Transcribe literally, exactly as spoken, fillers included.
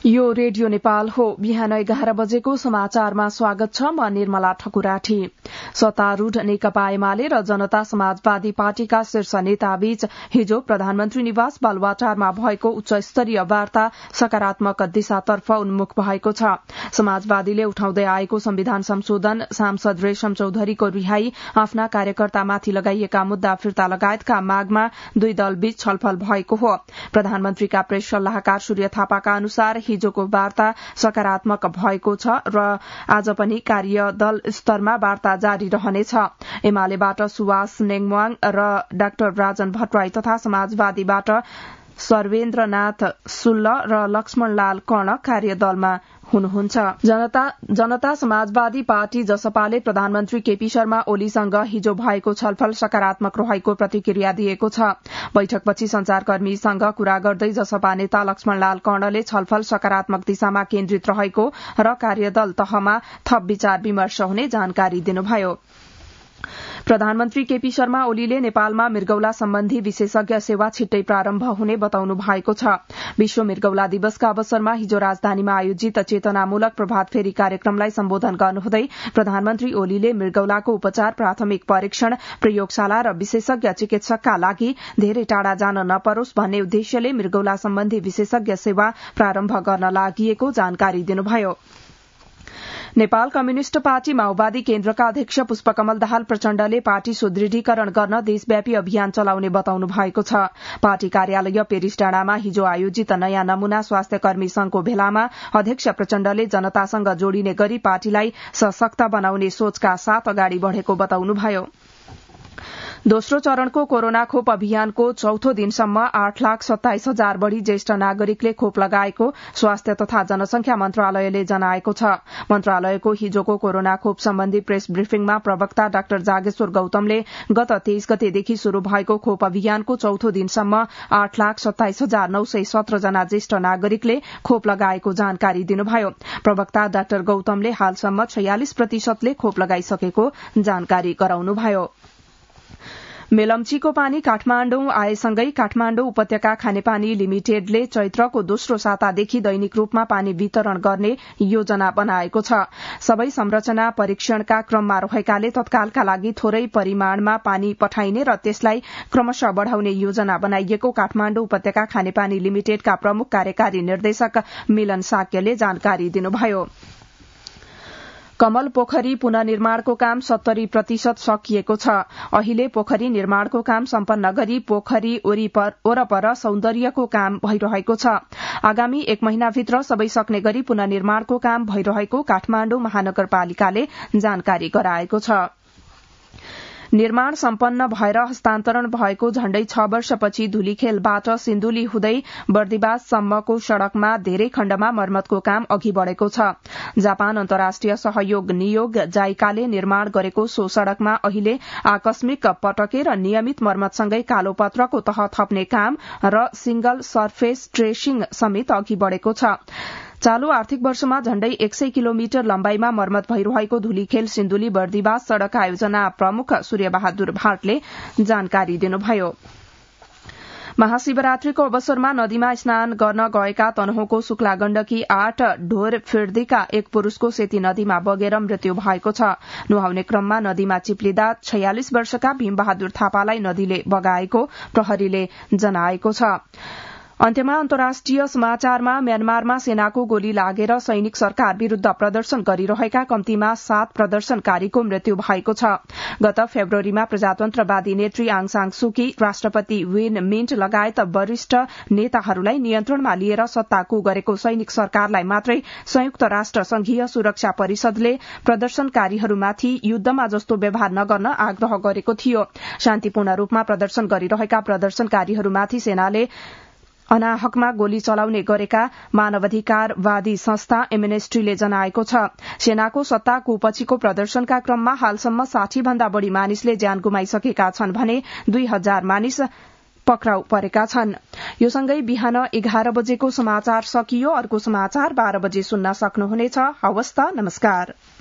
यो रेडियो नेपाल हो। बिहान एघार बजेको समाचारमा स्वागत छ। म निर्मला ठकुराठी। सत्तारूढ़ नेकपा एमाले र जनता समाजवादी पार्टीका शीर्ष नेताबीच हिजो प्रधानमन्त्री निवास बालुवाटारमा भएको उच्च स्तरीय वार्ता सकारात्मक दिशातर्फ उन्मुख भएको छ। समाजवादीले उठाउँदै आएको संविधान संशोधन, सांसद रेशम चौधरीको रिहाई, आफ्ना कार्यकर्तामाथि लगाइएका मुद्दा फिर्ता लगायतका मागमा दुई दलबीच छलफल भएको हो। प्रधानमन्त्रीका प्रेस सल्लाहकार सूर्य थापाका अनुसार हिजोको वार्ता सकारात्मक भएको छ र आज पनि कार्यदल स्तरमा वार्ता जारी रहनेछ। एमालेबाट सुवास नेङवाङ र डाक्टर राजन भट्टराई तथा समाजवादीबाट सर्वेन्द्रनाथ सुल्ल र लक्ष्मणलाल कर्ण कार्यदलमा हुनुहुन्छ। जनता जनता समाजवादी पार्टी जसपाले प्रधानमन्त्री केपी शर्मा ओलीसँग हिजो भएको छलफल सकारात्मक रहेको प्रतिक्रिया दिएको छ। बैठकपछि संचारकर्मीसँग कुरा गर्दै जसपा नेता लक्ष्मणलाल कर्णले छलफल सकारात्मक दिशामा केन्द्रित रहेको र कार्यदल तहमा थप विचार विमर्श हुने जानकारी दिनुभयो। प्रधानमन्त्री केपी शर्मा ओलीले नेपालमा मृगौला सम्बन्धी विशेषज्ञ सेवा छिट्टै प्रारम्भ हुने बताउनु भएको छ। विश्व मृगौला दिवसका अवसरमा हिजो राजधानीमा आयोजित चेतनामूलक प्रभात फेरी कार्यक्रमलाई सम्बोधन गर्नुहुँदै प्रधानमन्त्री ओलीले मृगौलाको उपचार, प्राथमिक परीक्षण, प्रयोगशाला र विशेषज्ञ चिकित्सकका लागि धेरै टाढा जान नपरोस् भन्ने उद्देश्यले मृगौला सम्बन्धी विशेषज्ञ सेवा प्रारम्भ गर्न लागि जानकारी दिनुभयो। नेपाल कम्युनिष्ट पार्टी माओवादी केन्द्रका अध्यक्ष पुष्पकमल दाहाल प्रचण्डले पार्टी सुदृढीकरण गर्न देशव्यापी अभियान चलाउने बताउनु भएको छ। पार्टी कार्यालय पेरिस डाँडामा हिजो आयोजित नयाँ नमूना स्वास्थ्य कर्मी संघको भेलामा अध्यक्ष प्रचण्डले जनतासँग जोडिने गरी पार्टीलाई सशक्त बनाउने सोचका साथ अगाडि बढ़ेको बताउनुभयो। दोस्रो चरणको कोरोना खोप अभियानको चौथो दिनसम्म आठ लाख सत्ताइस हजार बढ़ी ज्येष्ठ नागरिकले खोप लगाएको स्वास्थ्य तथा जनसंख्या मन्त्रालयले जनाएको छ। मन्त्रालयको हिजोको कोरोना खोप सम्बन्धी प्रेस ब्रिफिङमा प्रवक्ता डाक्टर जागेश्वर गौतमले गत तेइस गतेदेखि शुरू भएको खोप अभियानको चौथो दिनसम्म आठ लाख सत्ताइस हजार नौ सय सत्र जना ज्येष्ठ नागरिकले खोप लगाएको जानकारी दिनुभयो। प्रवक्ता डाक्टर गौतमले हालसम्म छयालिस प्रतिशतले खोप लगाइसकेको जानकारी गराउनुभयो। मेलम्चीको पानी काठमाण्डु आएसँगै काठमाण्डु उपत्यका खानेपानी लिमिटेडले चैत्रको दोस्रो सातादेखि दैनिक रूपमा पानी वितरण गर्ने योजना बनाएको छ। सबै संरचना परीक्षणका क्रममा रहेकाले तत्कालका लागि थोरै परिमाणमा पानी पठाइने र त्यसलाई क्रमशः बढ़ाउने योजना बनाइएको काठमाण्डु उपत्यका खानेपानी लिमिटेडका प्रमुख कार्यकारी निर्देशक मिलन साक्यले जानकारी दिनुभयो। कमल पोखरी पुननिर्माणको काम सत्तरी प्रतिशत सकिएको छ। अहिले पोखरी निर्माणको काम सम्पन्न गरी पोखरी वरपर सौन्दर्यको काम भइरहेको छ। आगामी एक महिनाभित्र सबै सक्ने गरी पुननिर्माणको काम भइरहेको काठमाण्डु महानगरपालिकाले जानकारी गराएको छ। निर्माण सम्पन्न भएर हस्तान्तरण भएको झण्डै छ वर्षपछि धुलीखेलबाट सिन्धुली हुँदै बर्दिवाससम्मको सड़कमा धेरै खण्डमा मर्मतको काम अघि बढ़ेको छ। जापान अन्तर्राष्ट्रिय सहयोग नियोग जाइकाले निर्माण गरेको सो सड़कमा अहिले आकस्मिक पटके र नियमित मर्मतसँगै कालोपत्रको तह थप्ने काम र सिंगल सर्फेस ट्रेसिङ समेत अघि बढ़ेको छ। चालू आर्थिक वर्षमा झण्डै एक सय किलोमिटर लम्बाइमा मर्मत भइरहेको धुलीखेल सिन्धुली बर्दिवास सड़क आयोजना प्रमुख सूर्यबहादुर भाटले जानकारी दिनुभयो। महाशिवरात्रिको अवसरमा नदीमा स्नान गर्न गएका तनहुँको शुक्ला गण्डकी आठ ढोर फिर्दीका एक पुरूषको सेती नदीमा बगेर मृत्यु भएको छ। नुहाउने क्रममा नदीमा चिप्लिँदा छयालिस वर्षका भीमबहादुर थापालाई नदीले बगाएको प्रहरीले जनाएको छ। अन्त्यमा अन्तर्राष्ट्रिय समाचारमा म्यानमारमा सेनाको गोली लागेर सैनिक सरकार विरूद्ध प्रदर्शन गरिरहेका कम्तीमा सात प्रदर्शनकारीको मृत्यु भएको छ। गत फेब्रुअरीमा प्रजातन्त्रवादी नेत्री आङ सान सुकी, राष्ट्रपति विन मिन्ट लगायत वरिष्ठ नेताहरूलाई नियन्त्रणमा लिएर सत्ताको गरेको सैनिक सरकारलाई मात्रै संयुक्त राष्ट्र संघीय सुरक्षा परिषदले प्रदर्शनकारीहरूमाथि युद्धमा जस्तो व्यवहार नगर्न आग्रह गरेको थियो। शान्तिपूर्ण रूपमा प्रदर्शन गरिरहेका प्रदर्शनकारीहरूमाथि सेनाले अनाहकमा गोली चलाउने गरेका मानवाधिकारवादी संस्था एमनेस्टीले जनाएको छ। सेनाको सत्ता कुपछिको प्रदर्शनका क्रममा हालसम्म साठी भन्दा बढ़ी मानिसले ज्यान गुमाइसकेका छन् भने दुई हजार मानिस पक्राउ परेका छन्। यो सँगै बिहान एघार बजेको समाचार सकियो। अर्को समाचार बाह्र बजे सुन्न सक्नुहुनेछ। हवस् त, नमस्कार।